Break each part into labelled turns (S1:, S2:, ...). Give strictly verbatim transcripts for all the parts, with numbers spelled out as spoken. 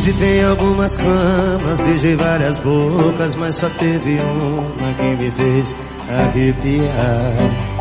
S1: Visitei algumas camas, beijei várias bocas, mas só teve uma que me fez arrepiar.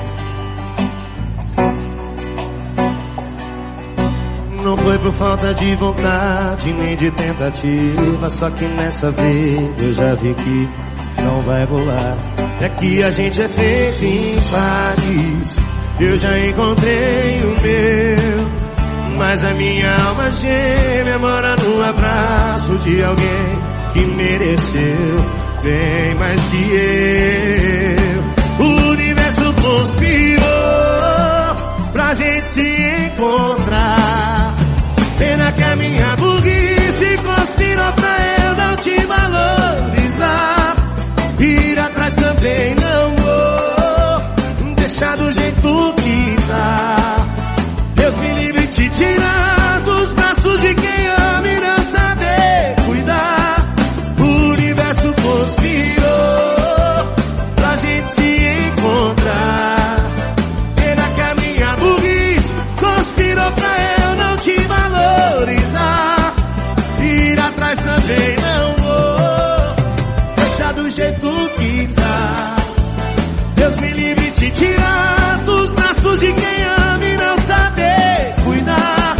S1: Não foi por falta de vontade, nem de tentativa, só que nessa vida eu já vi que não vai rolar. É que a gente é feito em pares, eu já encontrei o meu, mas a minha alma gêmea mora no abraço de alguém que mereceu bem mais que eu. O universo conspirou pra gente se encontrar. Pena que a minha burrice conspirou pra eu não te valorizar. Ir atrás também não vou, deixar do jeito que tá. Deus me livre de te tirar dos braços de quem ama e não saber cuidar. O universo conspirou pra gente se encontrar. Pena que a minha burrice conspirou pra eu não te valorizar. Ir atrás também não vou, deixar do jeito que tá. Deus me livre de te tirar dos braços de quem ama e não saber cuidar.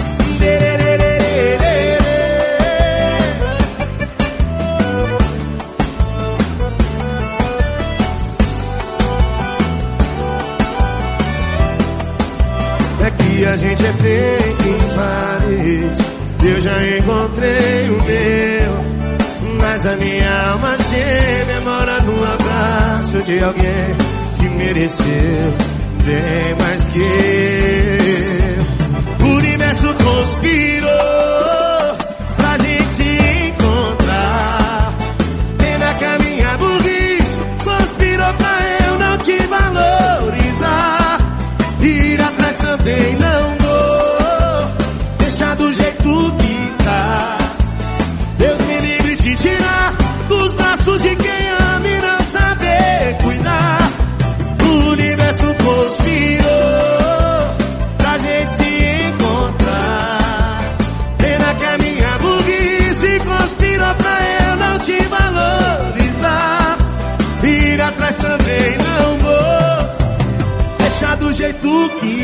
S1: É que a gente é feito em pares, eu já encontrei o meu, mas a minha alma gêmea mora no abraço de alguém que mereceu bem mais que eu. O universo conspirou pra gente se encontrar. Pena que a minha burrice conspirou pra eu não te valorizar. Ir atrás também não vou, deixar do jeito que tá. Deus me livre de tirar dos braços de quem ama e não saber cuidar. O universo conspirou pra gente se encontrar. Pena que a minha burrice conspirou pra eu não te valorizar. Ir atrás também não vou, deixar do jeito que